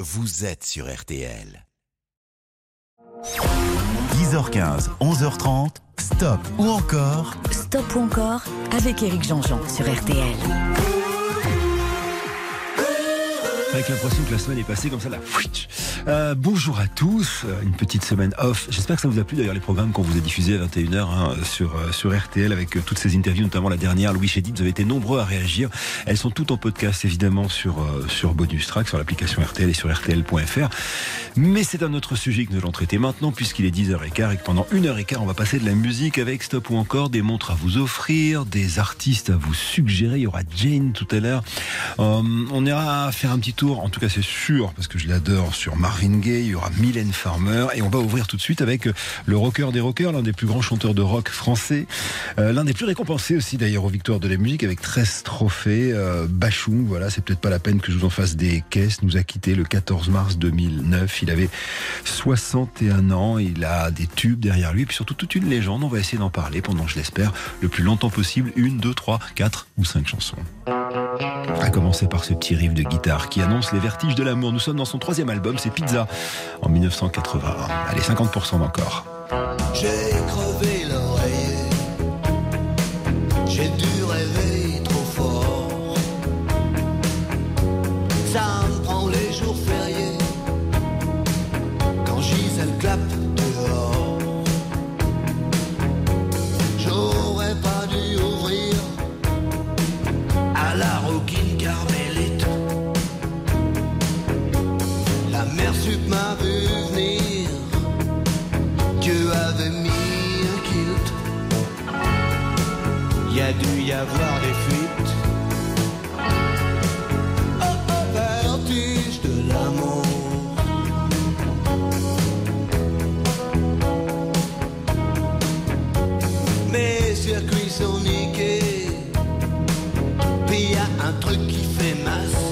vous êtes sur RTL. 10h15, 11h30, Stop ou encore Stop ou encore avec Éric Jean-Jean sur RTL. Avec l'impression que la semaine est passée comme ça là. Bonjour à tous, une petite semaine off. J'espère que ça vous a plu d'ailleurs les programmes qu'on vous a diffusés à 21h sur RTL avec toutes ces interviews, notamment la dernière, Louis Chédid. Vous avez été nombreux à réagir. Elles sont toutes en podcast évidemment sur Bonus Track, sur l'application RTL et sur RTL.fr. Mais c'est un autre sujet que nous allons traiter maintenant puisqu'il est 10h15 et que pendant 1h15 on va passer de la musique avec Stop ou encore, des montres à vous offrir, des artistes à vous suggérer. Il y aura Jane tout à l'heure. On ira faire un petit tour, en tout cas c'est sûr parce que je l'adore, sur Marvin Gaye. Il y aura Mylène Farmer et on va ouvrir tout de suite avec le rocker des rockers, l'un des plus grands chanteurs de rock français, l'un des plus récompensés aussi d'ailleurs aux victoires de la musique avec 13 trophées. Bachung, voilà, c'est peut-être pas la peine que je vous en fasse des caisses, nous a quitté le 14 mars 2009. Il avait 61 ans, il a des tubes derrière lui et puis surtout toute une légende. On va essayer d'en parler pendant, je l'espère, le plus longtemps possible, 1, 2, 3, 4 ou 5 chansons. À commencer par ce petit riff de guitare qui annonce les vertiges de l'amour. Nous sommes dans son 3e album, c'est Pizza, en 1981. Allez, 50% d'encore. J'ai crevé l'oreiller, j'ai dû rêver trop fort. Ça me prend les jours fériés, quand Gisèle clappe dehors. J'aurais pas dû ouvrir à la rouquine carmélite. La mère sup m'a vu venir, Dieu avait mis un kilt. Il y a dû y avoir des fuites. Au vertige de l'amour. Mes circuits sont niqués, puis y a un truc qui fait masse.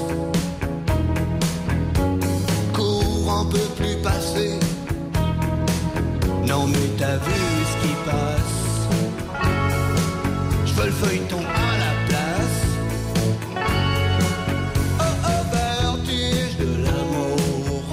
Courant peut plus passer. Non mais t'as vu ce qui passe. Je veux le feuilleton à la place. Au vertige de l'amour.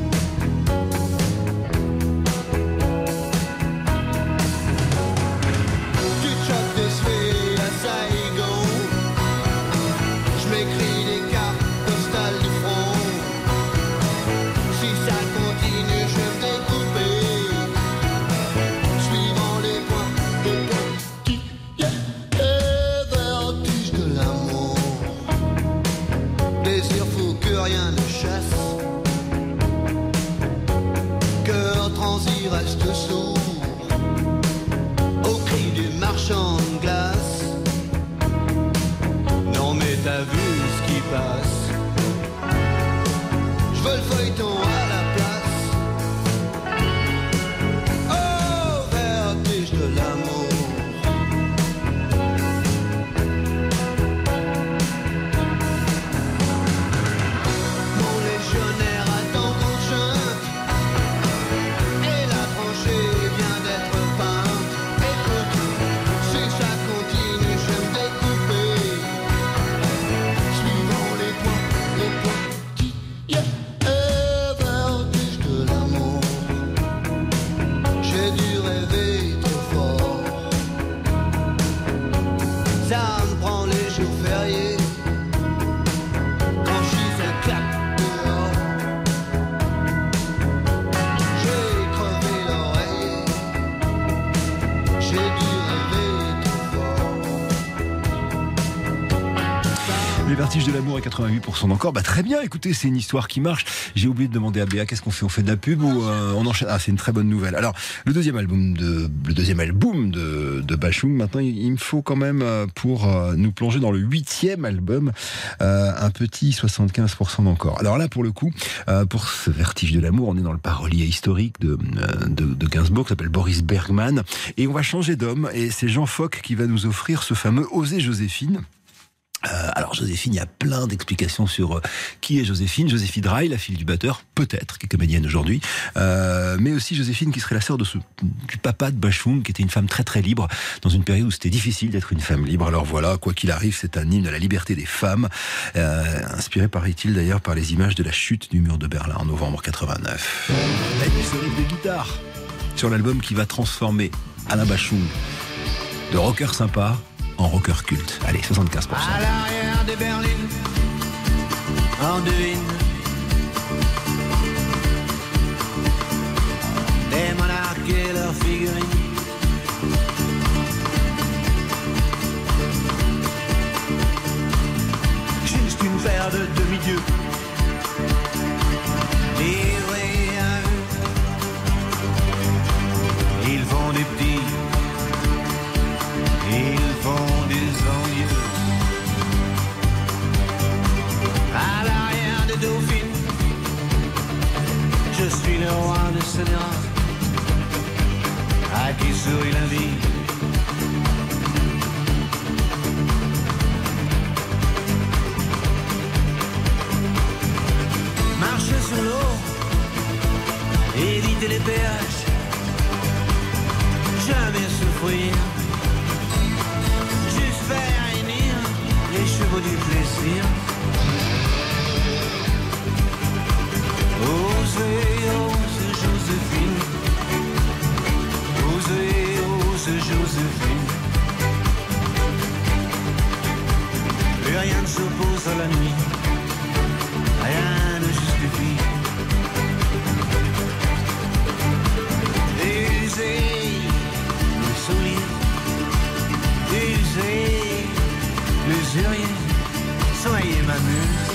Tu te chopes des suies à Saigon. Je m'écris des cartes postales du front. Si ça continue je vais me découper. Suivant les points qui vertige de l'amour. Désir fou que rien ne chasse. Cœur transi reste sourd au cri du marchand de glace. Non mais t'as vu ce qui passe. Je veux le feuilleton à la place. Au vertige de l'amour. Mon légionnaire attend qu'on chante et la tranchée vient d'être peinte. Écoute, si ça continue je vais me découper. Suivant les points qui vertige de l'amour. J'ai dû rêver trop fort. Ça me prend les jours fériés, quand Gisèle claque dehors. J'ai crevé l'oreiller, j'ai dû rêver trop fort. Les vertiges de l'amour à 88% d'encore. Bah très bien, écoutez, c'est une histoire qui marche. J'ai oublié de demander à Béa, qu'est-ce qu'on fait? On fait de la pub ou on enchaîne? Ah, c'est une très bonne nouvelle. Alors, le deuxième album de Bachung, maintenant, il me faut quand même, pour nous plonger dans le 8e album, un petit 75% d'encore. Alors là, pour le coup, pour ce vertige de l'amour, on est dans le parolier historique de Gainsbourg, qui s'appelle Boris Bergman. Et on va changer d'homme, et c'est Jean Fock qui va nous offrir ce fameux Oser Joséphine. Alors Joséphine, il y a plein d'explications sur qui est Joséphine. Joséphine Draille, la fille du batteur, peut-être, qui est comédienne aujourd'hui, mais aussi Joséphine qui serait la sœur du papa de Bachung, qui était une femme très très libre, dans une période où c'était difficile d'être une femme libre. Alors voilà, quoi qu'il arrive, c'est un hymne à la liberté des femmes, inspiré, paraît-il d'ailleurs, par les images de la chute du mur de Berlin en novembre 89. Et puis ce riff de guitare sur l'album qui va transformer Alain Bachung de rocker sympa en rocker culte. Allez, 75%. À l'arrière de Berlin, en devine des monarques et leurs figurines. Juste une paire de demi-dieux livrés à eux. Ils font des petits, ils font des envieux. À l'arrière de Dauphine, je suis le roi de Sénéra, à qui sourit la vie. Marcher sur l'eau, éviter les péages, jamais souffrir, juste faire réunir les chevaux du plaisir. Osez, ose Joséphine, osez, ose Joséphine. Plus rien ne s'oppose à la nuit, rien ne justifie. Usez le soulier, usez l'usurier, soyez ma muse.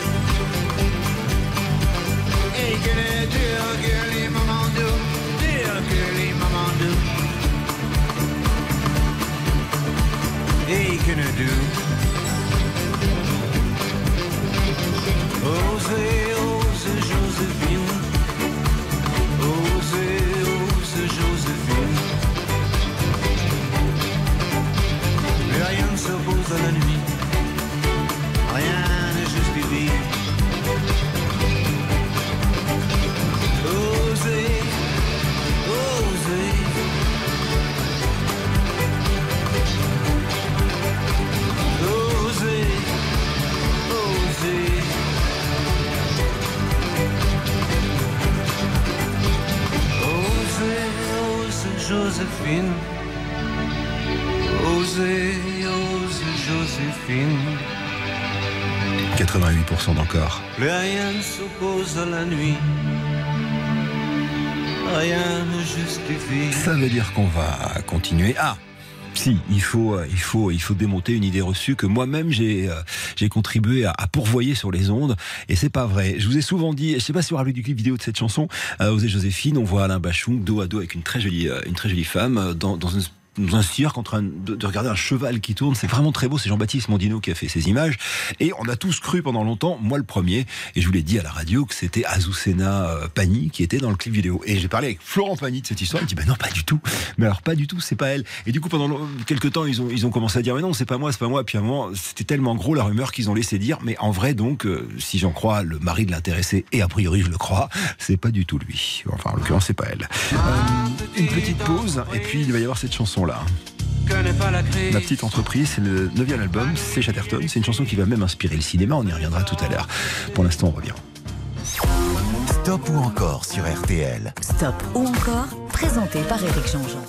Et que les durs, que les moments doux, durs que les moments doux. Et que ne doux. Osez, ose Joséphine. Osez, ose Joséphine. Mais rien ne s'oppose à la nuit. Rien ne justifie. Osez, osez. Osez, osez. Osez, ose Joséphine. Osez, ose Joséphine. 88% d'encore. Plus rien ne s'oppose à la nuit. Rien ne justifie. Ça veut dire qu'on va continuer. Ah, si, il faut démonter une idée reçue que moi-même j'ai contribué à pourvoyer sur les ondes, et c'est pas vrai. Je vous ai souvent dit, je sais pas si vous vous rappelez du clip vidéo de cette chanson, Osez Joséphine, on voit Alain Bachung dos à dos avec une très jolie femme dans un cirque en train de regarder un cheval qui tourne. C'est vraiment très beau. C'est Jean-Baptiste Mondino qui a fait ces images, et on a tous cru pendant longtemps, moi le premier, et je vous l'ai dit à la radio, que c'était Azucena Pani qui était dans le clip vidéo. Et j'ai parlé avec Florent Pagny de cette histoire. Il dit non, pas du tout. Mais alors pas du tout, c'est pas elle. Et du coup pendant quelques temps ils ont commencé à dire mais non, c'est pas moi. Puis à un moment c'était tellement gros la rumeur qu'ils ont laissé dire mais en vrai donc si j'en crois le mari de l'intéressé, et a priori je le crois, c'est pas du tout lui. Enfin en l'occurrence c'est pas elle. Une petite pause et puis il va y avoir cette chanson là. Ma petite entreprise, c'est le 9e album, c'est Chatterton. C'est une chanson qui va même inspirer le cinéma, on y reviendra tout à l'heure. Pour l'instant, on revient. Stop ou encore sur RTL. Stop ou encore, présenté par Éric Jean-Jean.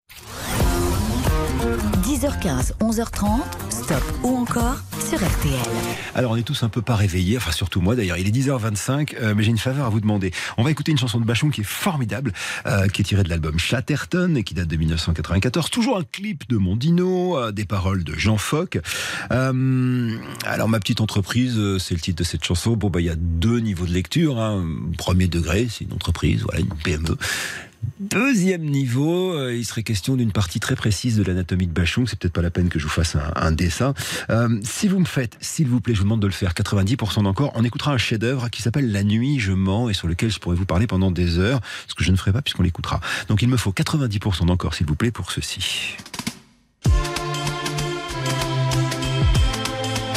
10h15, 11h30, Stop ou encore sur RTL. Alors on est tous un peu pas réveillés, enfin surtout moi d'ailleurs, il est 10h25, mais j'ai une faveur à vous demander. On va écouter une chanson de Bachung qui est formidable, qui est tirée de l'album Chatterton et qui date de 1994. Toujours un clip de Mondino, des paroles de Jean Fock. Alors ma petite entreprise, c'est le titre de cette chanson. Bon il y a deux niveaux de lecture, hein. Premier degré, c'est une entreprise, voilà, une PME. Deuxième niveau, il serait question d'une partie très précise de l'anatomie de Bachung. C'est peut-être pas la peine que je vous fasse un dessin. Si vous me faites, s'il vous plaît, je vous demande de le faire, 90% d'encore, on écoutera un chef-d'œuvre qui s'appelle La Nuit, je mens, et sur lequel je pourrais vous parler pendant des heures, ce que je ne ferai pas puisqu'on l'écoutera. Donc il me faut 90% d'encore, s'il vous plaît, pour ceci.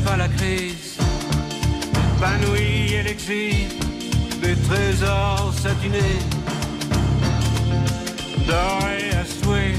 pas la crise, l'épanouie et l'exil, des trésors satinés, dorés à souhait.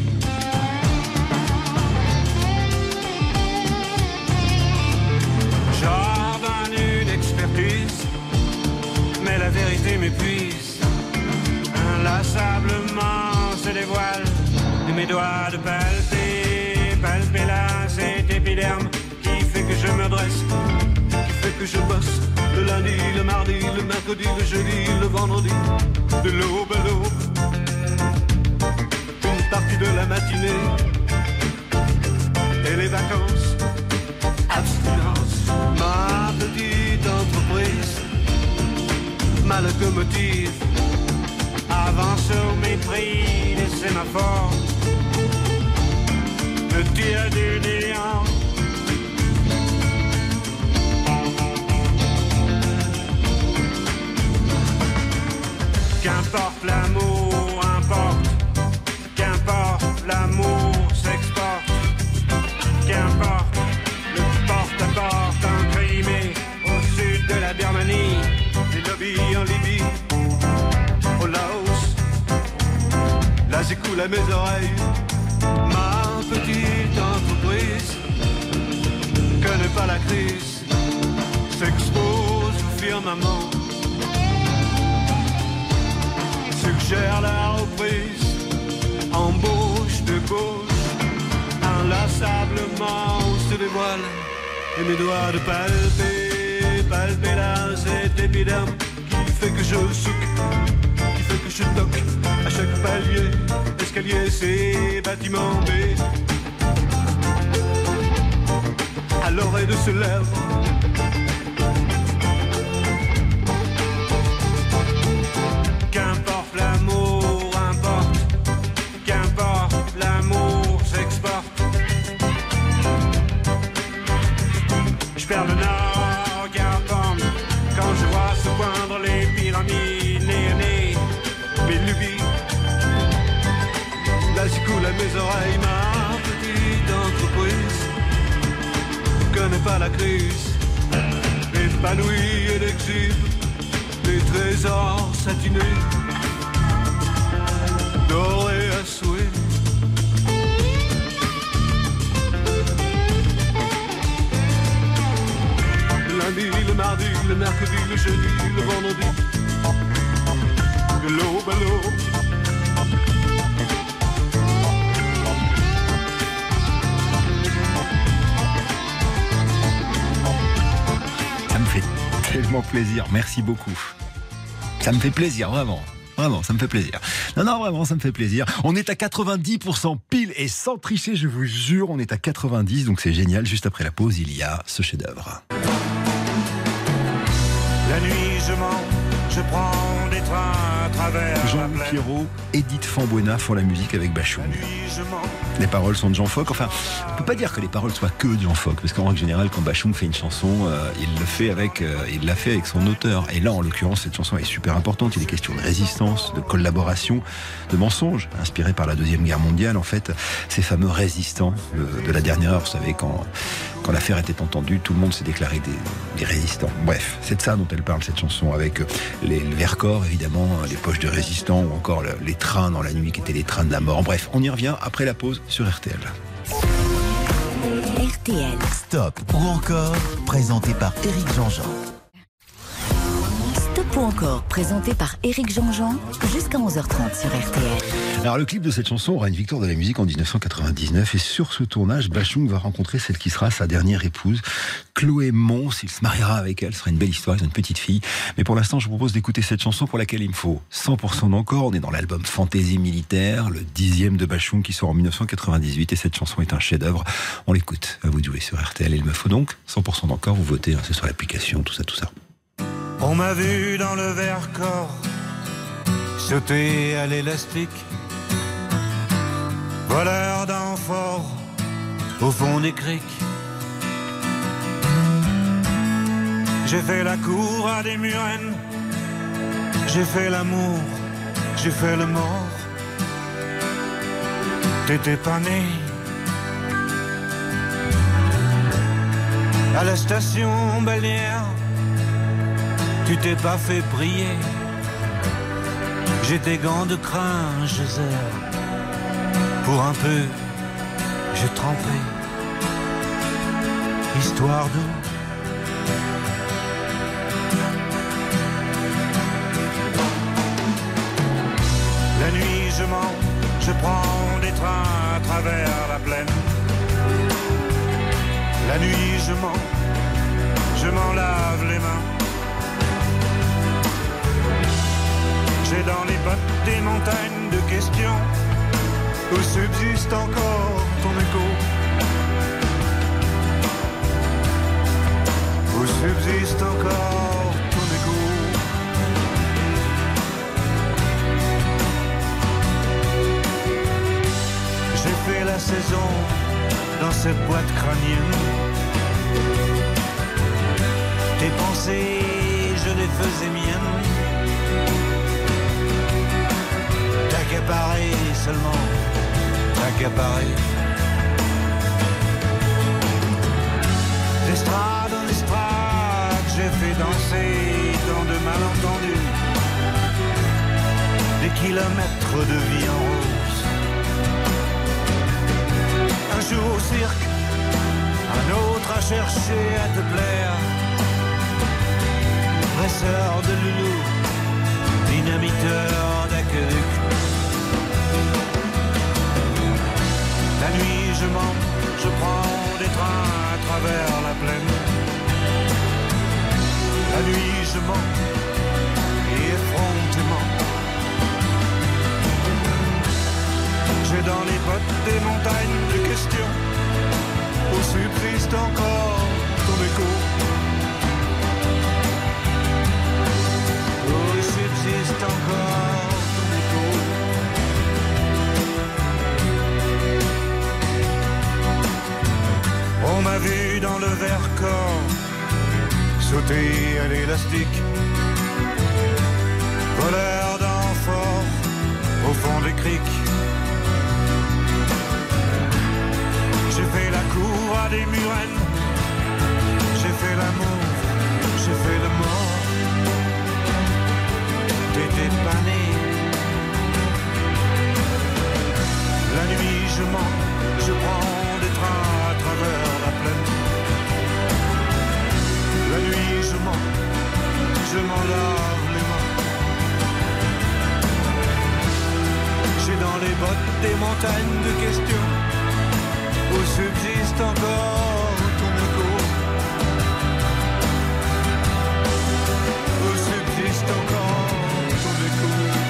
Jardin une expertise, mais la vérité m'épuise. Inlassablement se dévoile de mes doigts de palper, palper là cet épiderme qui fait que je me dresse, qui fait que je bosse le lundi, le mardi, le mercredi, le jeudi, le vendredi, de l'aube à l'aube, une partie de la matinée et les vacances, abstinence, ma petite entreprise, ma locomotive avance au mépris des sémaphores, le tir du néant. Qu'importe l'amour importe, qu'importe l'amour s'exporte, qu'importe le porte-à-porte en Crimée, au sud de la Birmanie, les lobbies en Libye, au Laos, là j'écoule à mes oreilles, ma petite entreprise connaît pas la crise, s'expose au firmament, suggère la reprise, embauche de gauche, inlassablement se dévoile, et mes doigts de palper, palper là cet épiderme qui fait que je souque, qui fait que je toque à chaque palier, escalier, c'est bâtiment B, à l'oreille de ce lèvre. Qu'importe l'amour importe, qu'importe l'amour s'exporte. Je perds le nord, Garpente, quand je vois se poindre les pyramides néonées, mes lubies. Là j'écoule à mes oreilles, ma petite entreprise connaît pas la crise, épanouie et l'exhibe. Les trésors satinés, dorés à souhait. Le lundi, le mardi, le mercredi, le jeudi, le vendredi, de l'aube à l'aube. Ça me fait tellement plaisir, merci beaucoup. Ça me fait plaisir, vraiment. Vraiment, ça me fait plaisir. Non, vraiment, ça me fait plaisir. On est à 90% pile et sans tricher, je vous jure, on est à 90, donc c'est génial. Juste après la pause, il y a ce chef-d'œuvre. La nuit, je mens, je prends des trains à travers Jean la plaine. Pierrot, Edith Fambuena font la musique avec Bachung. La nuit, je mens. Les paroles sont de Jean Fock. Enfin, on peut pas dire que les paroles soient que de Jean Fock, parce qu'en règle générale, quand Bachung fait une chanson, il l'a fait avec son auteur. Et là, en l'occurrence, cette chanson est super importante. Il est question de résistance, de collaboration, de mensonges, inspirés par la Deuxième Guerre mondiale. En fait, ces fameux résistants de la dernière heure, vous savez, quand l'affaire était entendue, tout le monde s'est déclaré des résistants. Bref, c'est de ça dont elle parle, cette chanson, avec les Vercors, évidemment, les poches de résistants, ou encore les trains dans la nuit qui étaient les trains de la mort. Bref, on y revient après la pause sur RTL. RTL. Stop ou encore, présenté par Éric Jean-Jean. Stop ou encore, présenté par Éric Jean-Jean, jusqu'à 11h30 sur RTL. Alors le clip de cette chanson aura une victoire de la musique en 1999 et sur ce tournage, Bachung va rencontrer celle qui sera sa dernière épouse, Chloé Mons. Il se mariera avec elle, ce sera une belle histoire, ils ont une petite fille. Mais pour l'instant, je vous propose d'écouter cette chanson pour laquelle il me faut 100% d'encore. On est dans l'album Fantaisie militaire, le 10e de Bachung qui sort en 1998 et cette chanson est un chef-d'œuvre. On l'écoute, à vous de jouer sur RTL. Et il me faut donc 100% d'encore, vous votez, c'est sur l'application, tout ça. On m'a vu dans le Vercors sauter à l'élastique, voleur d'amphores au fond des criques. J'ai fait la cour à des murennes, j'ai fait l'amour, j'ai fait le mort. T'étais pas né. À la station balnéaire, tu t'es pas fait prier. J'ai tes gants de crin, geyser. Pour un peu, j'ai trempé. Histoire d'eau. La nuit je mens, je prends des trains à travers la plaine. La nuit je m'en lave les mains. J'ai dans les bottes des montagnes de questions où subsiste encore ton écho. Où subsiste encore ton écho. J'ai fait la saison dans cette boîte crânienne. Tes pensées, je les faisais miennes. T'accaparer seulement, t'accaparer. D'estrade en estrade, j'ai fait danser tant de malentendus. Des kilomètres de vie en rose. Un jour au cirque, un autre à chercher à te plaire. Presseur de loulou, dynamiteur d'aqueduc. La nuit je mens, je prends des trains à travers la plaine. La nuit je mens, et effrontément. J'ai dans les bottes des montagnes de questions où subsiste encore ton écho. Où subsiste encore ton écho. On m'a vu dans le Vercors sauter à l'élastique. Voleur d'amphores au fond des criques. J'ai fait la cour à des murennes. J'ai fait l'amour, j'ai fait le mort. T'étais pas né. La nuit je mens, je prends des trains à travers la plaine. La nuit je mens, je m'en lave les mains. J'ai dans les bottes des montagnes de questions où subsiste encore ton écho. Où subsiste encore ton écho.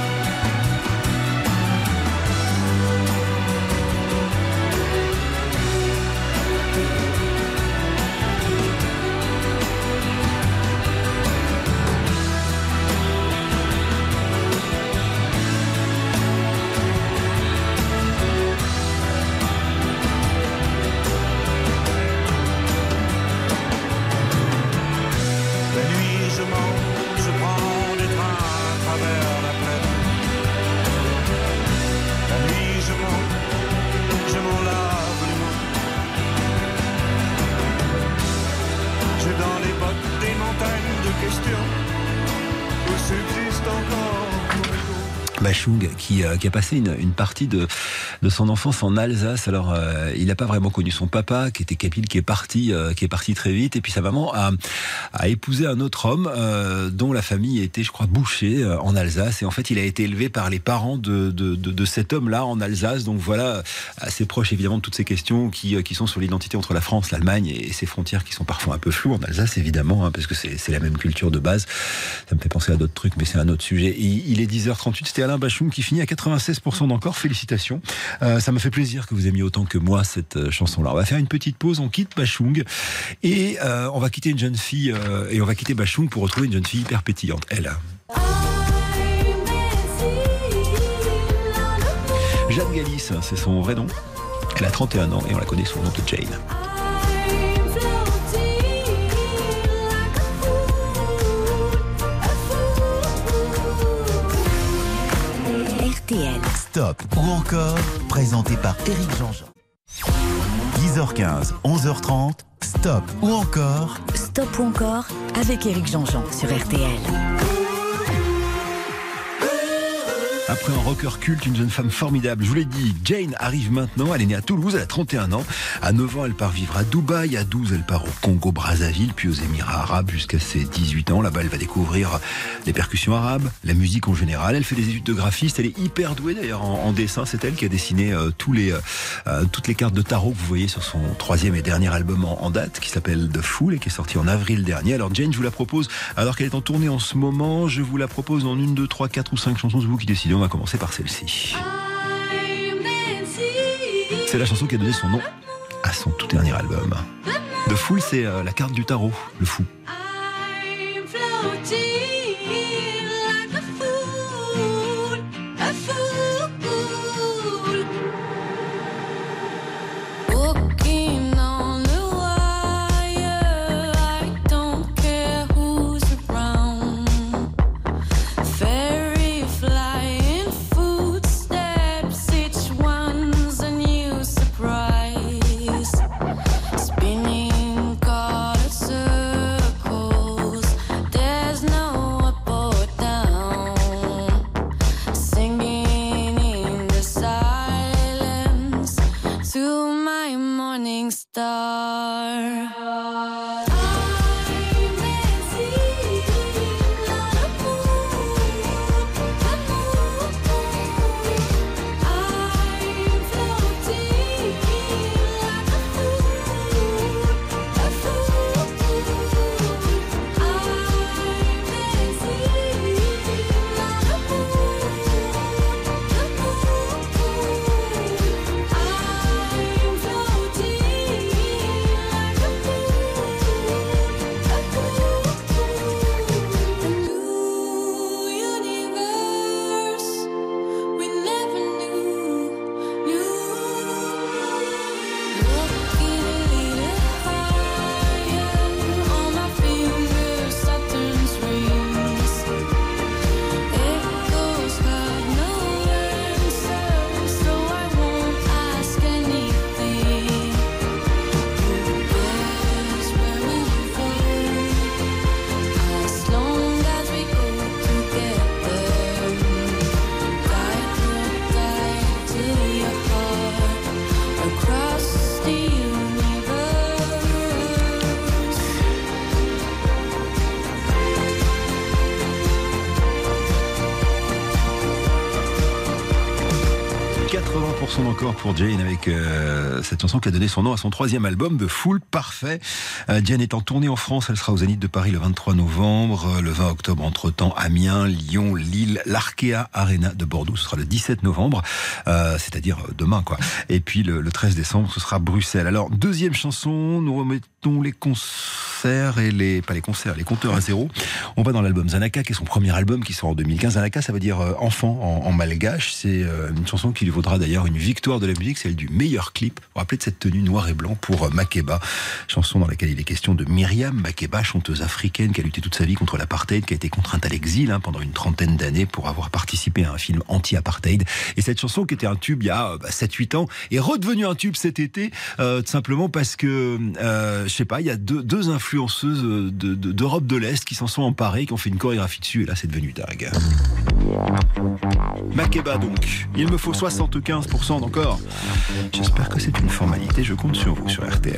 Bachung qui a passé une partie de son enfance en Alsace. Alors il n'a pas vraiment connu son papa qui était kabyle, qui est parti très vite, et puis sa maman a épousé un autre homme dont la famille était, je crois, boucher en Alsace, et en fait il a été élevé par les parents de cet homme-là en Alsace. Donc voilà, assez proche évidemment de toutes ces questions qui sont sur l'identité entre la France, l'Allemagne et ses frontières qui sont parfois un peu floues en Alsace évidemment, parce que c'est la même culture de base. Ça me fait penser à d'autres trucs, mais c'est un autre sujet. Et il est 10h38, c'était Alain Bachung qui finit à 96% d'encore. Félicitations. Ça me fait plaisir que vous aimiez autant que moi cette chanson-là. On va faire une petite pause, on quitte Bachung et on va quitter une jeune fille et on va quitter Bachung pour retrouver une jeune fille hyper pétillante. Elle. Jeanne Galis, c'est son vrai nom. Elle a 31 ans et on la connaît sous le nom de Jane. RTL. Stop ou encore, présenté par Éric Jean-Jean. 10h15, 11h30, Stop ou encore. Stop ou encore avec Éric Jean-Jean sur RTL. Après un rocker culte, une jeune femme formidable, je vous l'ai dit, Jane arrive maintenant, elle est née à Toulouse, elle a 31 ans, à 9 ans elle part vivre à Dubaï, à 12 elle part au Congo-Brazzaville, puis aux Émirats Arabes jusqu'à ses 18 ans, là-bas elle va découvrir les percussions arabes, la musique en général, elle fait des études de graphiste, elle est hyper douée d'ailleurs en dessin, c'est elle qui a dessiné toutes les cartes de tarot que vous voyez sur son 3e et dernier album en date, qui s'appelle The Fool et qui est sorti en avril dernier. Alors Jane, je vous la propose, alors qu'elle est en tournée en ce moment, je vous la propose en 1, 2, 3, 4 ou 5 chansons, c'est vous qui décidez. On va commencer par celle-ci. C'est la chanson qui a donné son nom à son tout dernier album. The Fool, c'est la carte du tarot, le fou. Encore pour Jane avec cette chanson qui a donné son nom à son 3e album, The Fool, parfait. Jane est en tournée en France, elle sera au Zénith de Paris le 23 novembre, le 20 octobre entre-temps Amiens, Lyon, Lille, l'Arkea Arena de Bordeaux, ce sera le 17 novembre, c'est-à-dire demain quoi. Et puis le 13 décembre, ce sera Bruxelles. Alors, deuxième chanson, nous remettons les concerts et les compteurs à zéro. On va dans l'album Zanaka, qui est son premier album qui sort en 2015. Zanaka, ça veut dire enfant en malgache. C'est une chanson qui lui vaudra d'ailleurs une victoire de la musique, celle du meilleur clip. Vous vous rappelez de cette tenue noir et blanc pour Makeba, chanson dans laquelle il est question de Myriam Makeba, chanteuse africaine qui a lutté toute sa vie contre l'apartheid, qui a été contrainte à l'exil pendant une trentaine d'années pour avoir participé à un film anti-apartheid. Et cette chanson, qui était un tube il y a 7-8 ans, est redevenue un tube cet été, tout simplement parce que, je sais pas, il y a deux influenceuses d'Europe de l'Est qui s'en sont emparées, qui ont fait une chorégraphie dessus, et là c'est devenu dingue. Makeba donc, il me faut 75% d'encore. J'espère que c'est une formalité, je compte sur vous sur RTL.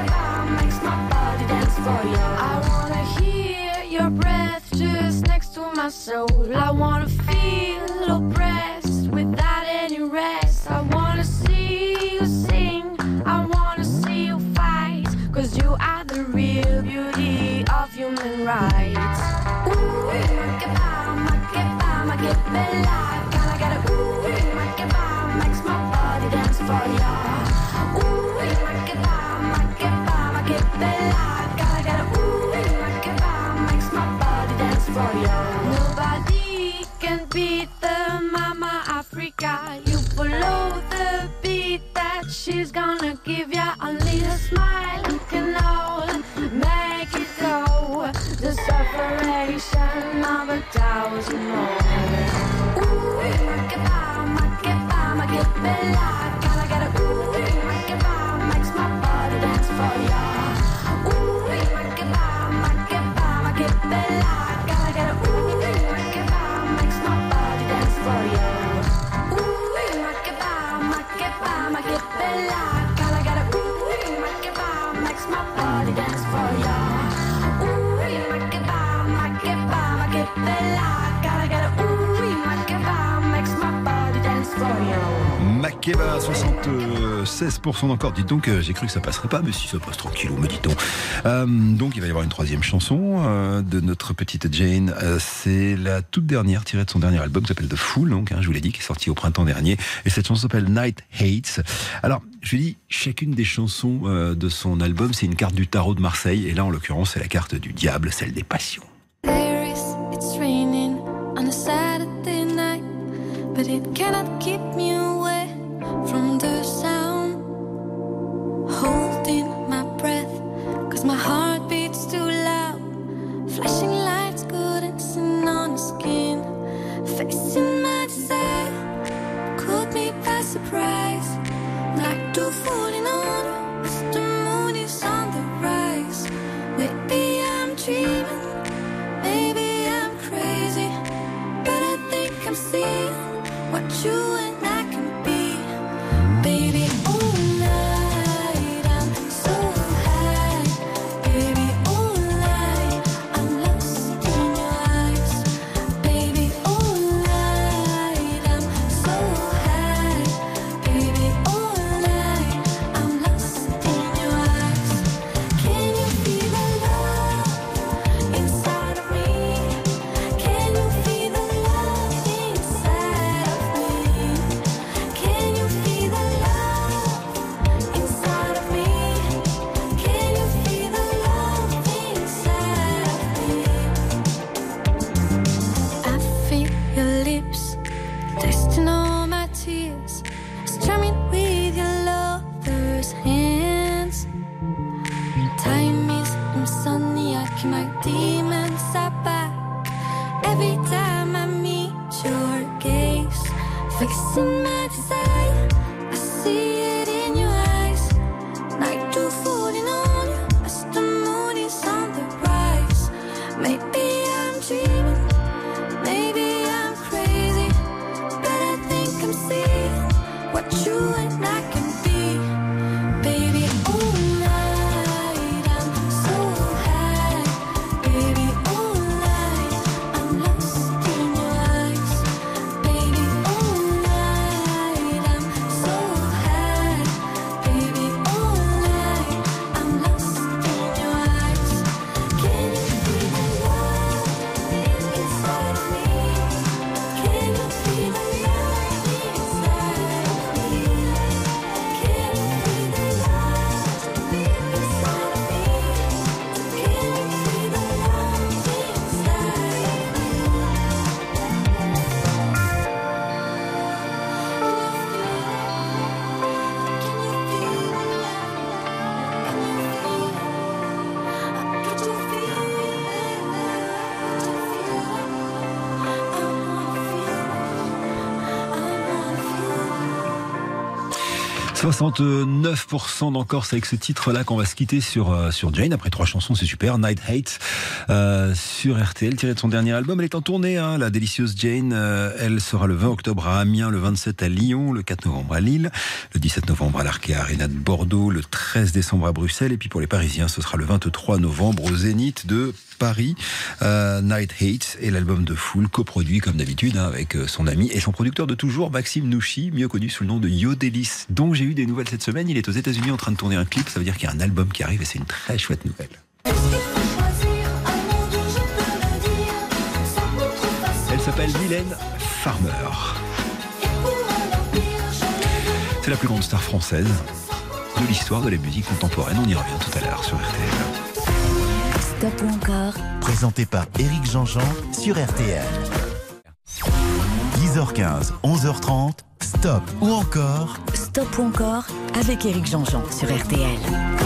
I wanna hear your breath just next to my soul. I wanna feel oppressed without any rest. I wanna see you sing, I wanna see you fight, 'cause you are the real beauty of human rights. Ooh, ma che bella, gotta get a ooh, ma makes my body dance for ya. Ooh, ma che bella, gotta get a ooh, makes my body dance for ya. Nobody can beat the Mama Africa. You follow the beat that she's gonna give ya. Only a smile can all make it go. The separation of 1,000 more. Ooh, ma che bella, gotta get a ooh, makes my body dance for ya. Ooh, ma che bella, gotta get a ooh, makes my body dance for ya. Ooh, ma che bella, gotta get a ooh, makes my body dance for ya. Ooh, ma che bella, gotta get a ooh, makes my body dance for ya. Makeba, 76% encore. Dites donc, j'ai cru que ça passerait pas, mais si ça passe tranquillou, me dit-on. Donc il va y avoir une troisième chanson de notre petite Jane. C'est la toute dernière, tirée de son dernier album, qui s'appelle The Fool, donc, je vous l'ai dit, qui est sorti au printemps dernier. Et cette chanson s'appelle Night Hates. Alors, je lui dis, chacune des chansons de son album, c'est une carte du tarot de Marseille. Et là, en l'occurrence, c'est la carte du diable, celle des passions. Paris, it's raining on a Saturday night, but it cannot keep me away from the sound. Holding my breath, 'cause my heart beats too loud. Flashing lights, dancing on the skin. Facing my desire, caught me by surprise. Like two falling on us, the moon is on the rise. Maybe I'm dreaming, maybe I'm crazy, but I think I'm seeing what you and I can be. Baby, all night I'm so high. Baby, all night I'm lost in your eyes. Baby, all night I'm so high. Baby, all night I'm lost in your eyes. Can you feel the love inside of me? Can you feel the love inside of me? Can you feel the love inside of me? Can you feel the love inside of me? I feel your lips tasting all my tears, strumming with your lover's hands. Time is insomnia, I keep my demons are back. Every time I meet your gaze, fixing my desire, I see it in your eyes. Night to falling on you, as the moon is on the rise. Maybe I'm dreaming, maybe I'm crazy, but I think I'm seeing what you and I can be. Baby, all night I'm so high. Baby, all night I'm lost in your eyes. Baby, all night 69% d'Encore, c'est avec ce titre-là qu'on va se quitter sur Jane. Après 3 chansons, c'est super. Night Hate sur RTL, tiré de son dernier album. Elle est en tournée, la délicieuse Jane. Elle sera le 20 octobre à Amiens, le 27 à Lyon, le 4 novembre à Lille, le 17 novembre à l'Arkea Arena de Bordeaux, le 13 décembre à Bruxelles. Et puis pour les Parisiens, ce sera le 23 novembre au Zénith de Paris. Night Hate et l'album de Fool, coproduit comme d'habitude avec son ami et son producteur de toujours, Maxime Nouchi, mieux connu sous le nom de Yodelis, dont j'ai eu des nouvelles cette semaine. Il est aux États-Unis en train de tourner un clip. Ça veut dire qu'il y a un album qui arrive et c'est une très chouette nouvelle. Elle s'appelle Mylène Farmer. C'est la plus grande star française de l'histoire de la musique contemporaine. On y revient tout à l'heure sur RTL. Stop ou encore, Présenté par Éric Jean-Jean sur RTL. 10h15, 11h30, Stop ou encore Stop ou encore avec Éric Jean-Jean sur RTL.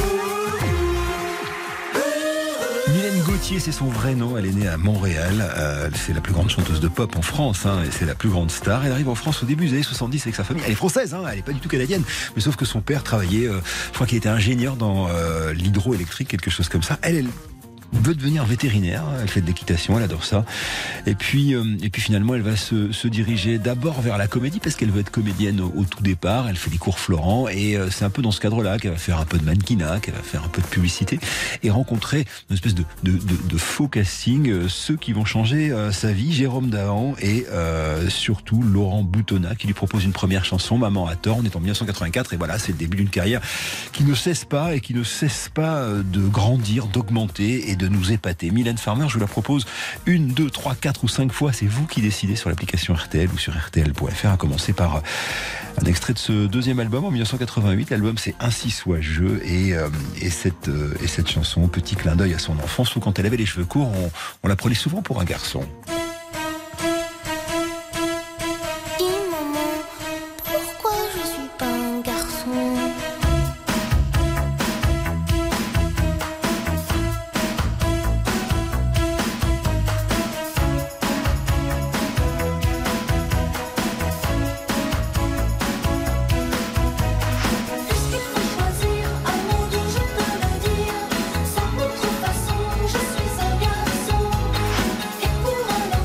Mylène Gauthier, c'est son vrai nom. Elle est née à Montréal. C'est la plus grande chanteuse de pop en France, et c'est la plus grande star. Elle arrive en France au début des années 70 avec sa famille. Elle est française, elle n'est pas du tout canadienne. Mais sauf que son père travaillait, je crois qu'il était ingénieur dans l'hydroélectrique, quelque chose comme ça. Elle veut devenir vétérinaire, elle fait de l'équitation, elle adore ça. Et puis finalement, elle va se diriger d'abord vers la comédie parce qu'elle veut être comédienne au tout départ. Elle fait des cours Florent et c'est un peu dans ce cadre-là qu'elle va faire un peu de mannequinat, qu'elle va faire un peu de publicité et rencontrer une espèce de faux casting, ceux qui vont changer sa vie. Jérôme Dahan et surtout Laurent Boutonnat qui lui propose une première chanson, Maman a tort. On est en 1984 et voilà, c'est le début d'une carrière qui ne cesse pas de grandir, d'augmenter et de nous épater. Mylène Farmer, je vous la propose 1, 2, 3, 4 ou 5 fois. C'est vous qui décidez sur l'application RTL ou sur RTL.fr, à commencer par un extrait de ce deuxième album en 1988. L'album, c'est Ainsi soit je et cette chanson, petit clin d'œil à son enfance où quand elle avait les cheveux courts, on la prenait souvent pour un garçon. Dis maman, pourquoi je suis pas un garçon? Pour un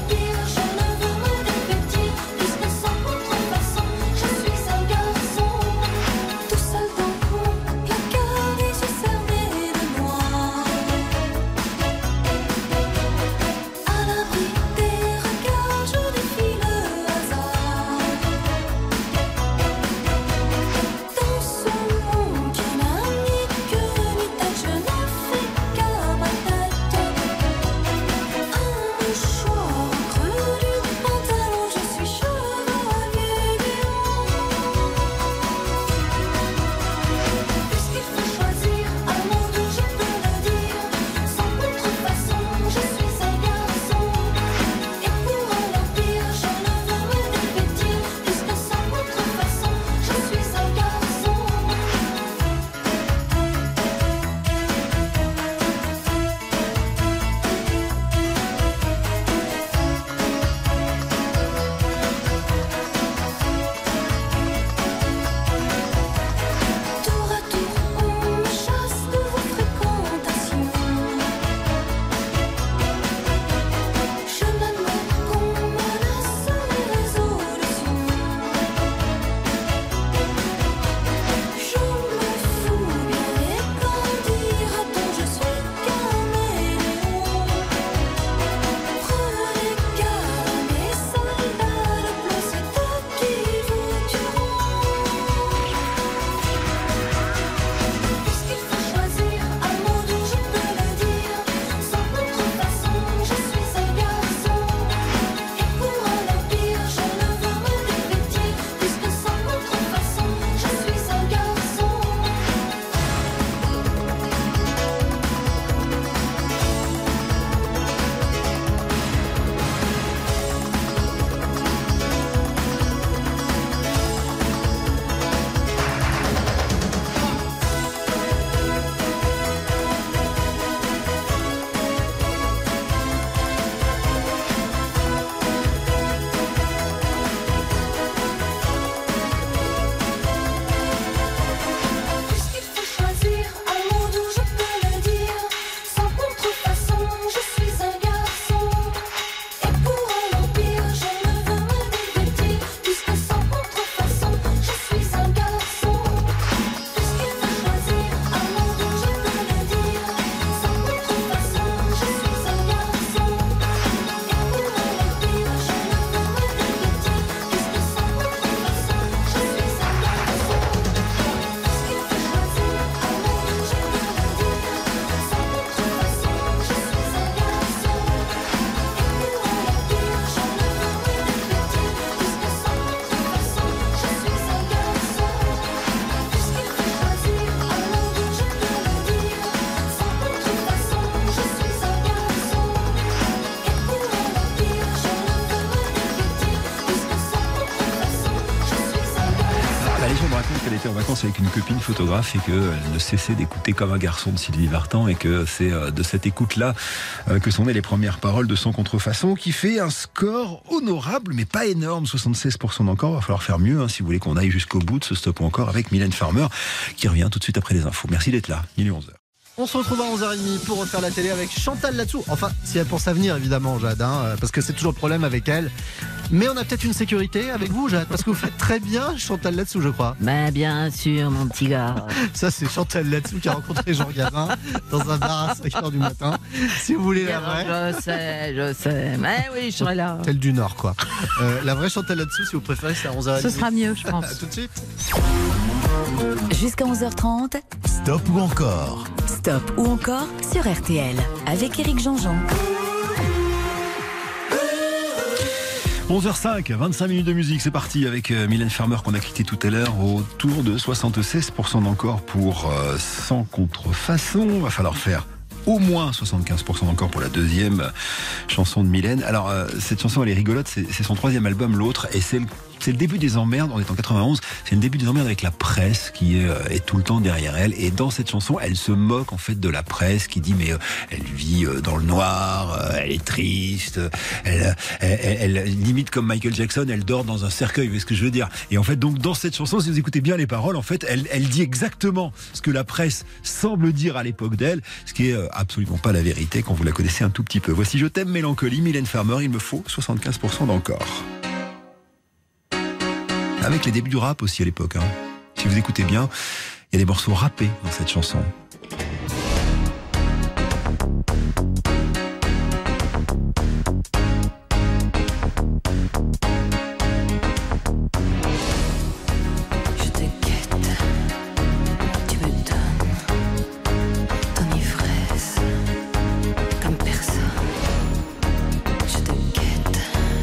qu'elle était en vacances avec une copine photographe et qu'elle ne cessait d'écouter Comme un garçon de Sylvie Vartan et que c'est de cette écoute-là que sont nées les premières paroles de Sans contrefaçon, qui fait un score honorable mais pas énorme, 76% d'encore. Il va falloir faire mieux si vous voulez qu'on aille jusqu'au bout de ce Stop ou encore avec Mylène Farmer qui revient tout de suite après les infos. Merci d'être là, il est 11h. On se retrouve à 11h30 pour refaire la télé avec Chantal Latsou. Enfin, si elle pense à venir, évidemment, Jade, parce que c'est toujours le problème avec elle. Mais on a peut-être une sécurité avec vous, Jade, parce que vous faites très bien Chantal Latsou, je crois. Ben bien sûr, mon petit gars. Ça, c'est Chantal Latsou qui a rencontré Jean Gabin dans un bar à 5h du matin. Si vous voulez la vraie. Je sais. Mais oui, je serai là. Telle du Nord, quoi. La vraie Chantal Latsou, si vous préférez, c'est à 11h30. Ce sera mieux, je pense. À tout de suite. Jusqu'à 11h30, Stop ou encore. Stop ou encore sur RTL avec Éric Jean-Jean. 11h05, 25 minutes de musique, c'est parti avec Mylène Farmer qu'on a quitté tout à l'heure, autour de 76% d'encore pour Sans contrefaçon. Va falloir faire au moins 75% encore pour la deuxième chanson de Mylène. Alors cette chanson elle est rigolote, c'est son troisième album, l'autre, et c'est le début des emmerdes. On est en 91, c'est le début des emmerdes avec la presse qui est tout le temps derrière elle. Et dans cette chanson, elle se moque en fait de la presse qui dit mais elle vit dans le noir, elle est triste, elle limite comme Michael Jackson, elle dort dans un cercueil. Vous voyez ce que je veux dire? Et en fait, donc dans cette chanson, si vous écoutez bien les paroles, en fait, elle dit exactement ce que la presse semble dire à l'époque d'elle, ce qui est absolument pas la vérité quand vous la connaissez un tout petit peu. Voici Je t'aime Mélancolie, Mylène Farmer. Il me faut 75% d'encore. Avec les débuts du rap aussi à l'époque. Si vous écoutez bien, il y a des morceaux rappés dans cette chanson. Je te guette, tu me donnes ton ivresse comme personne. Je te guette,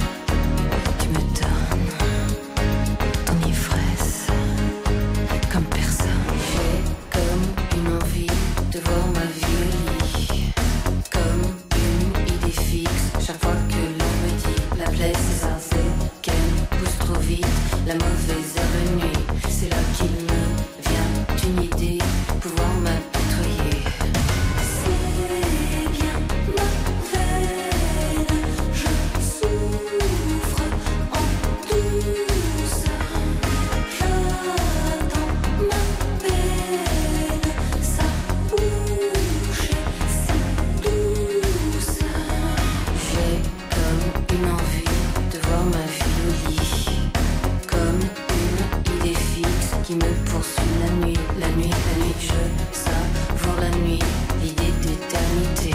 tu me donnes ton ivresse comme personne. J'ai comme une envie de voir ma vie au lit, comme une idée fixe. Chaque fois que l'on me dit la plaie c'est ça, c'est qu'elle pousse trop vite. La mauvaise herbe nuit, c'est là qu'il me vient une idée, pouvoir m'apitoyer. C'est bien ma veine, je souffre en douceur. J'attends ma peine, sa bouche si douce. J'ai comme une envie de voir ma vie au lit, comme une idée fixe qui me poursuit la nuit, la nuit, la nuit. Je savoure la nuit, l'idée d'éternité.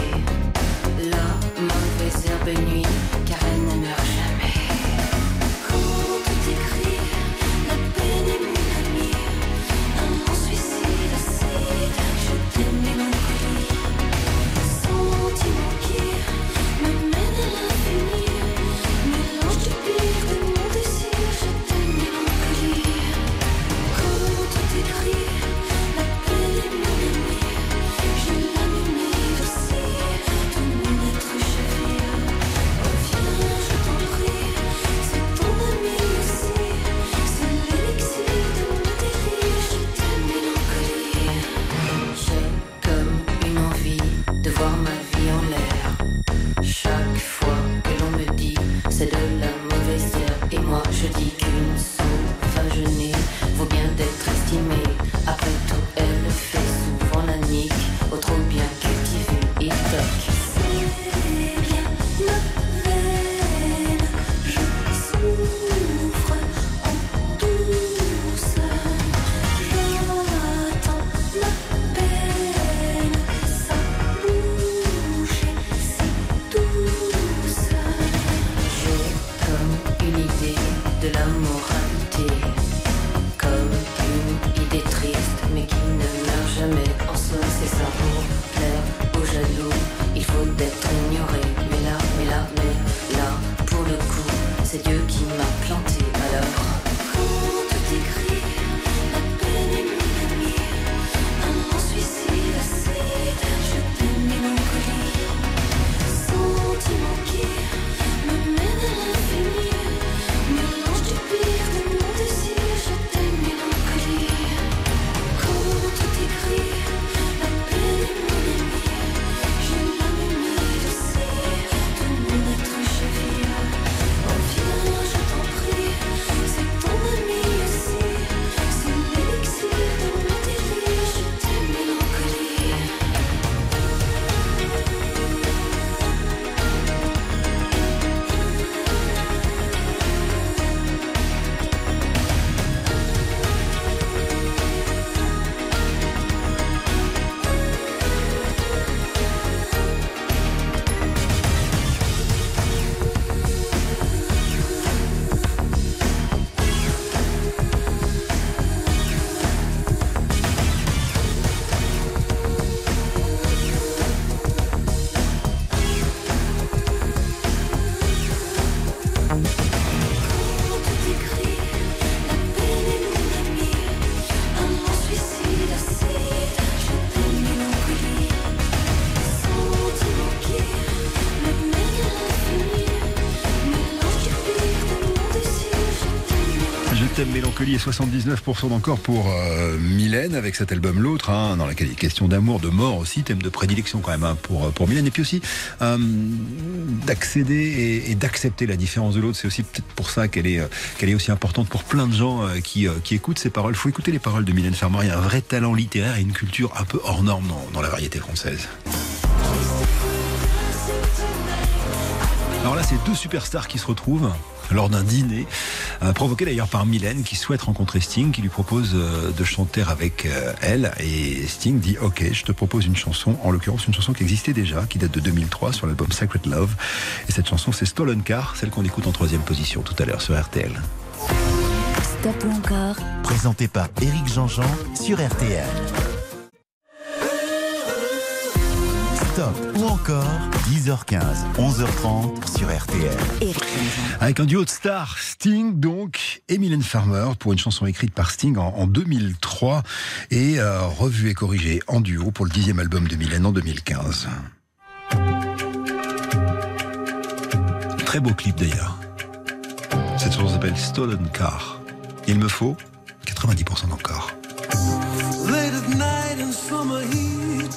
La mauvaise herbe nuit, car elle ne meurt jamais. Quand tout écrit, la peine est mon amie. Un suicide acide, je t'aime mélancolie. Sentiment qui me mène à l'infini, mélange du pire de mon désir, je t'aime mélancolie. Quand tout écrit, la peine est mon amie. Je l'aime humide aussi, tout mon être chavire. Reviens, je t'en prie, c'est ton ami aussi. C'est l'élixir de mon délire, je t'aime mélancolie. J'ai comme une envie de voir ma vie en l'air. Chaque fois que l'on me dit c'est de la mauvaise herbe, et moi je dis qu'une sauvageonnée vaut bien d'être estimée. Après tout, elle fait souvent la nique au trop bien cultivé et toc. C'est bien ma veine, je souffre en douceur. J'attends ma peine, sa bouche si douce. J'ai comme une idée de la moralité, comme une idée triste mais qui ne meurt jamais. En soi c'est ça, pour plaire aux jaloux, il faut être ignoré. Mais là, pour le coup, c'est Dieu qui m'a planté. Alors quand tout écrit, la peine est mon amie. Un suicide acide, je t'aime mélancolie. Sentiment qui me mène à l'infini, mélange du pire de mon désir, je t'aime mélancolie. thème mélancolie et 79% d'encore pour Mylène avec cet album L'Autre, hein, dans lequel il est question d'amour, de mort aussi, thème de prédilection quand même hein, pour Mylène. Et puis aussi d'accéder et d'accepter la différence de l'autre. C'est aussi peut-être pour ça qu'elle est aussi importante pour plein de gens qui écoutent ces paroles. Il faut écouter les paroles de Mylène Farmer. Il y a un vrai talent littéraire et une culture un peu hors norme dans la variété française. Alors là, c'est deux superstars qui se retrouvent lors d'un dîner, provoqué d'ailleurs par Mylène qui souhaite rencontrer Sting, qui lui propose de chanter avec elle. Et Sting dit ok, je te propose une chanson, en l'occurrence une chanson qui existait déjà, qui date de 2003 sur l'album Sacred Love. Et cette chanson, c'est Stolen Car, celle qu'on écoute en 3e position tout à l'heure sur RTL. Stop ou encore, Présenté par Éric Jean-Jean sur RTL. Stop ou encore, 10h15, 11h30 sur RTL. Éric Jean-Jean. Avec un duo de stars, Sting donc et Mylène Farmer, pour une chanson écrite par Sting en 2003 et revue et corrigée en duo pour le 10e album de Mylène en 2015. Très beau clip d'ailleurs. Cette chanson s'appelle Stolen Car. Il me faut 90% d'encore. Late at night in summer heat,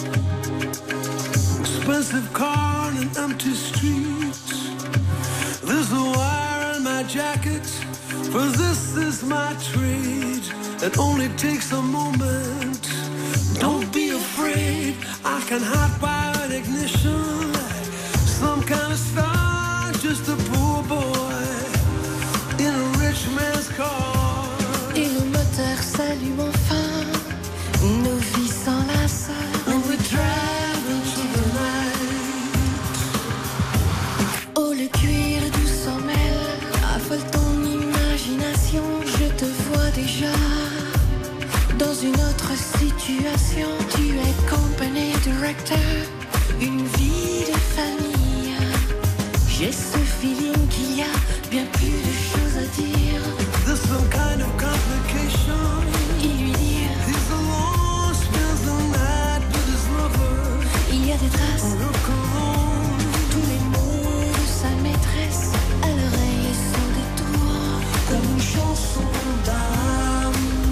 expensive car and empty streets. There's a wire in my jacket, for this is my trade. It only takes a moment. Don't be afraid, I can hide by an ignition like some kind of star, just a poor boy in a rich man's car. Et le moteur s'allume enfin, nos vies s'enlacent. And we drive into the night. Oh, le cuir doux s'en mêle, affole ton imagination. Je te vois déjà dans une autre situation. Tu es company director, une vie de famille. J'ai ce feeling qu'il y a bien plus de choses à dire. There's some kind of complication. Et lui dire, He's alone, spends the night with his lover. il y a des traces, Look alone. tous les mots de sa maîtresse à l'oreille sans détour, comme une chanson d'amour.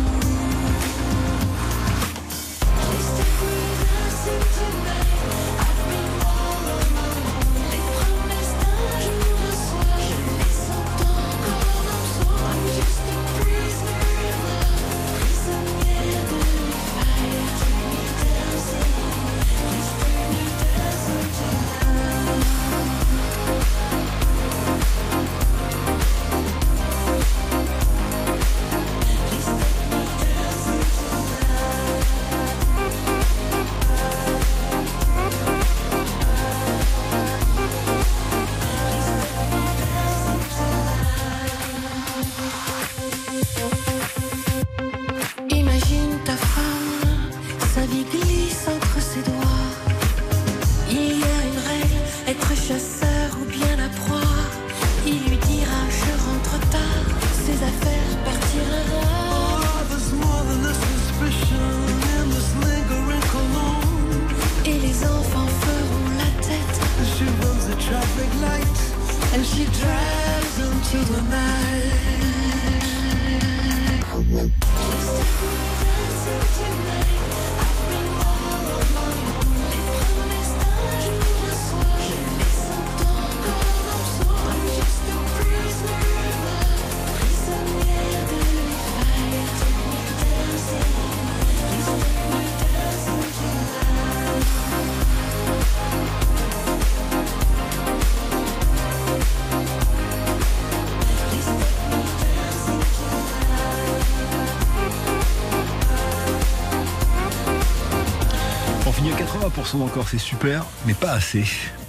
Les promesses d'un jour au soir, je les entends comme un son. I'm just a prisoner of love, prisonnière de fire. Take me dancing, please take me dancing tonight. Please take me dancing Imagine ta femme, sa vie glisse entre ses doigts. Il y a une règle, être chasseur ou bien la proie. Il lui dira je rentre tard, ses affaires partiront. Oh, there's more than a suspicion in this lingering cologne. Et les enfants feront la tête. She runs a traffic light and she drives into the night. On finit à 80% d'encore, c'est super, mais pas assez.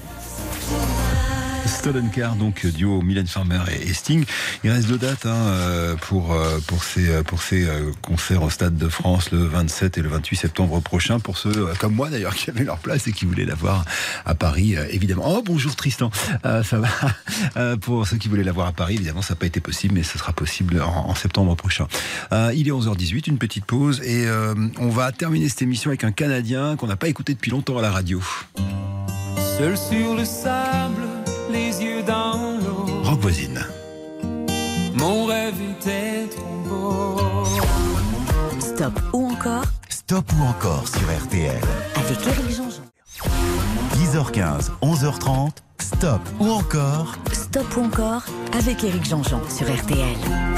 Stolen Car, donc duo Mylène Farmer et Sting. Il reste 2 dates pour ces concerts au Stade de France le 27 et le 28 septembre prochain. Pour ceux comme moi d'ailleurs qui avaient leur place et qui voulaient la voir à Paris, évidemment. Oh bonjour Tristan, ça va. Pour ceux qui voulaient la voir à Paris, évidemment ça n'a pas été possible, mais ce sera possible en septembre prochain. Il est 11h18, une petite pause et on va terminer cette émission avec un Canadien qu'on n'a pas écouté depuis longtemps à la radio. Seul sur le sable, les yeux dans l'eau. Rock Voisine. Mon rêve est t'es trop beau. Stop ou encore Stop ou encore sur RTL. avec Éric Jean-Jean. 10h15, 11h30. Stop ou encore Stop ou encore avec Éric Jean-Jean sur RTL.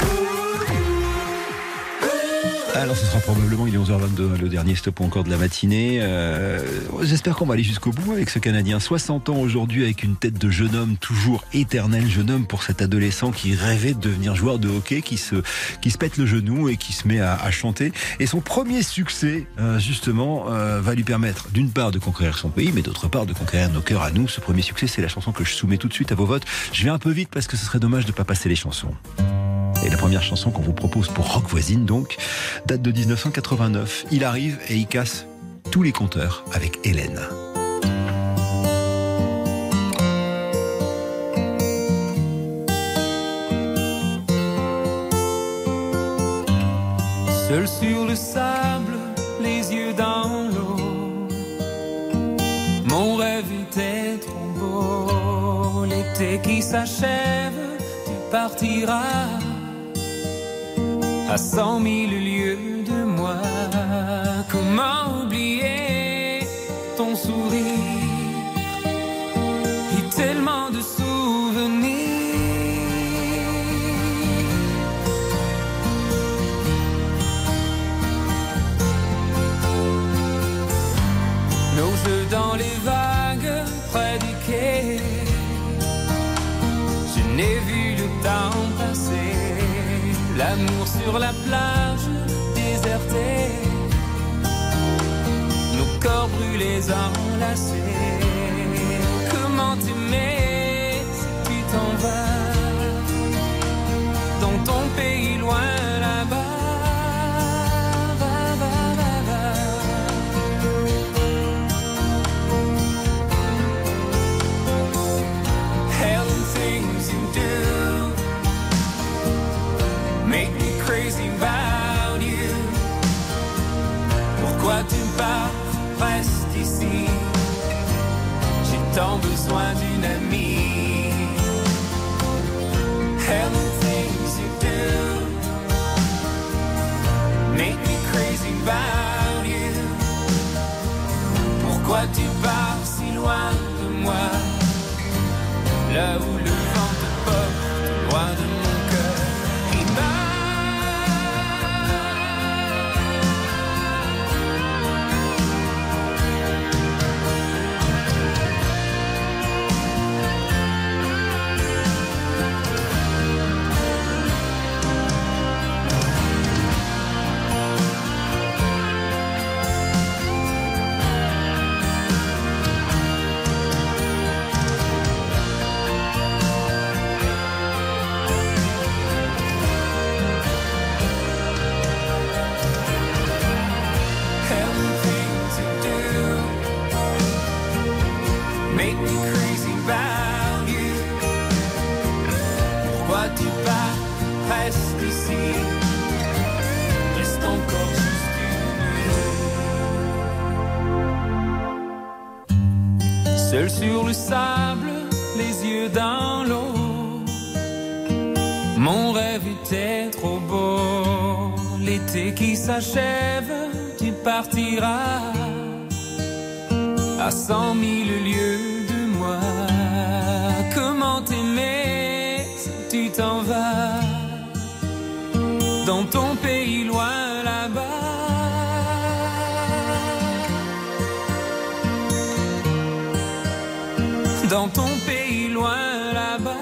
Alors ce sera probablement, il est 11h22, le dernier stop ou encore de la matinée. J'espère qu'on va aller jusqu'au bout avec ce Canadien. 60 ans aujourd'hui, avec une tête de jeune homme, toujours éternel jeune homme pour cet adolescent qui rêvait de devenir joueur de hockey, qui se pète le genou et qui se met à chanter. Et son premier succès, justement, va lui permettre d'une part de conquérir son pays, mais d'autre part de conquérir nos cœurs à nous. Ce premier succès, c'est la chanson que je soumets tout de suite à vos votes. Je vais un peu vite parce que ce serait dommage de ne pas passer les chansons. Et la première chanson qu'on vous propose pour Rock Voisine, donc, date de 1989. Il arrive et il casse tous les compteurs avec Hélène. Seul sur le sable, les yeux dans l'eau. Mon rêve était trop beau. L'été qui s'achève, tu partiras à 100 000 lieues de moi. Comment oublier ton sourire et tellement de souvenirs. Nos jeux dans les vagues près du quai, je n'ai vu le temps passer. L'amour sur la plage désertée, nos corps brûlés enlacés. Comment t'aimer si tu t'en vas dans ton pays loin là-bas. Hell and things you do make me crazy about you. Pourquoi tu pars, reste ici. J'ai tant besoin d'une amie. Hell and things you do make me crazy about you. Pourquoi tu pars si loin de moi, là où le vent te porte, loin de mon cœur qui bat. Seul sur le sable, les yeux dans l'eau. Mon rêve était trop beau. L'été qui s'achève, tu partiras à 100 000 lieues de moi. Comment t'aimer si tu t'en vas dans ton pays loin là-bas. Dans ton pays loin là-bas.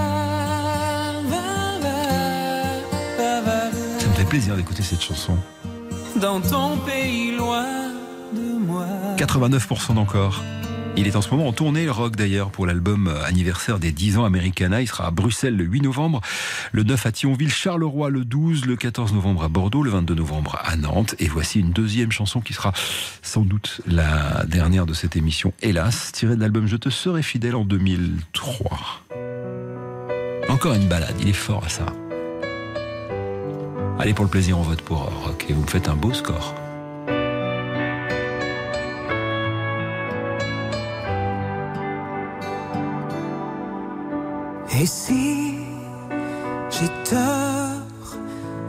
Ça me fait plaisir d'écouter cette chanson. Dans ton pays loin de moi. 89% d'encore. Il est en ce moment en tournée, le rock d'ailleurs, pour l'album anniversaire des 10 ans Americana. Il sera à Bruxelles le 8 novembre, le 9 à Thionville, Charleroi le 12, le 14 novembre à Bordeaux, le 22 novembre à Nantes. Et voici une deuxième chanson qui sera sans doute la dernière de cette émission, hélas, tirée de l'album Je te serai fidèle en 2003. Encore une balade, il est fort à ça. Allez, pour le plaisir, on vote pour rock et vous me faites un beau score. Et si j'ai tort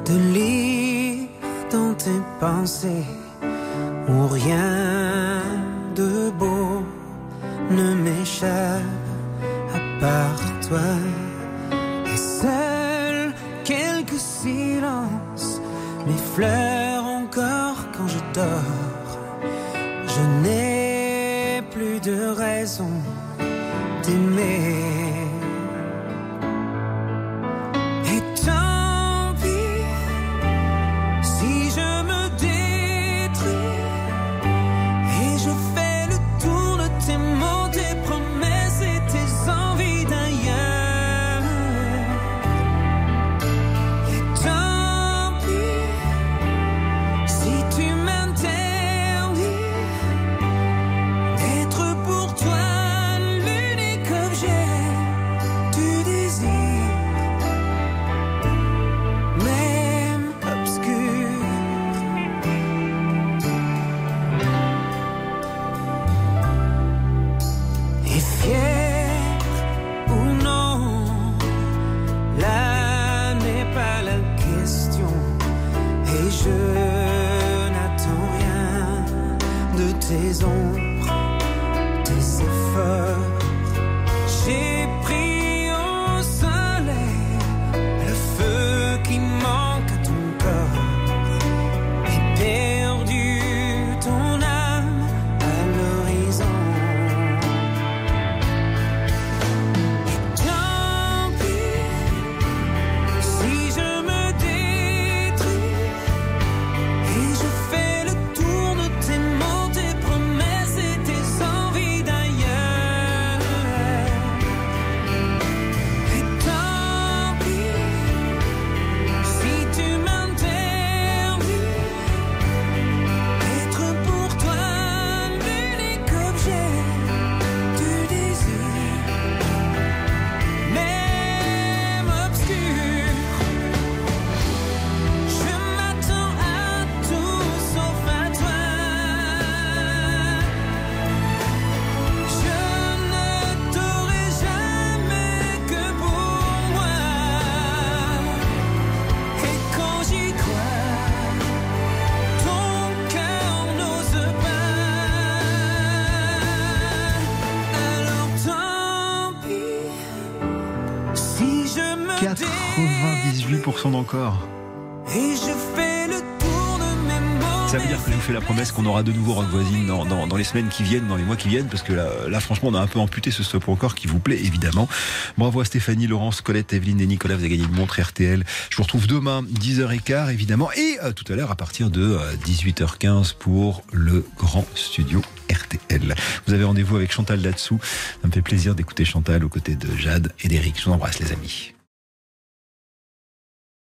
de lire dans tes pensées où rien de beau ne m'échappe à part toi. Et seuls quelques silences m'effleurent encore quand je dors. Je n'ai plus de raison d'aimer. Et tant pis si je me détruis et je fais le tour de tes mots, tes promesses et tes envies d'ailleurs. Et tant pis si tu m'interdis d'être pour toi l'unique objet du désir, même obscur. Et fier ou non, là n'est pas la question. Et je n'attends rien de tes ombres, tes efforts. J'ai pris au soleil le feu qui manque à ton corps et perdu ton âme à l'horizon. Et tant pis si je me détruis et je fais le tour de tes mots, tes promesses et tes envies d'ailleurs. Et tant pis si tu m'interdis d'être pour toi l'unique objet du désir, même obscur. Je m'attends à tout sauf à toi. Je ne t'aurai jamais que pour moi. Et quand j'y crois, ton cœur n'ose pas. Alors tant pis si je me 98% d'encore. et je fais le tour de mes mots. Ça veut dire que je vous fais la promesse qu'on aura de nouveau Rock Voisine dans les semaines qui viennent, dans les mois qui viennent, parce que là franchement, on a un peu amputé ce stop encore qui vous plaît, évidemment. Bravo à Stéphanie, Laurence, Colette, Evelyne et Nicolas, vous avez gagné une montre RTL. Je vous retrouve demain, 10h15, évidemment, et tout à l'heure, à partir de 18h15 pour le grand studio RTL. Vous avez rendez-vous avec Chantal Latsou. Ça me fait plaisir d'écouter Chantal aux côtés de Jade et d'Eric. Je vous embrasse, les amis.